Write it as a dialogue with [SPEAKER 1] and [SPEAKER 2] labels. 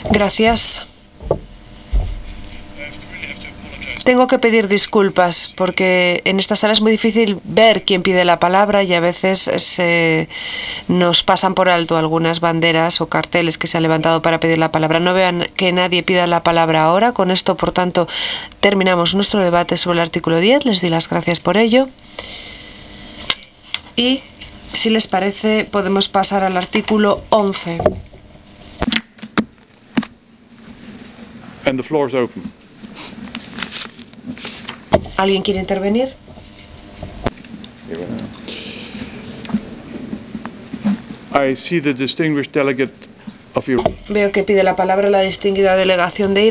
[SPEAKER 1] Gracias. Tengo que pedir disculpas porque en esta sala es muy difícil ver quién pide la palabra y a veces nos pasan por alto algunas banderas o carteles que se han levantado para pedir la palabra. No vean que nadie pida la palabra ahora. Con esto, por tanto, terminamos nuestro debate sobre el artículo 10. Les doy las gracias por ello. Y, si les parece, podemos pasar al artículo 11.
[SPEAKER 2] And the floor is open.
[SPEAKER 1] ¿Alguien quiere intervenir?
[SPEAKER 2] I see the distinguished delegate of your...
[SPEAKER 1] Veo que pide la palabra la distinguida delegación de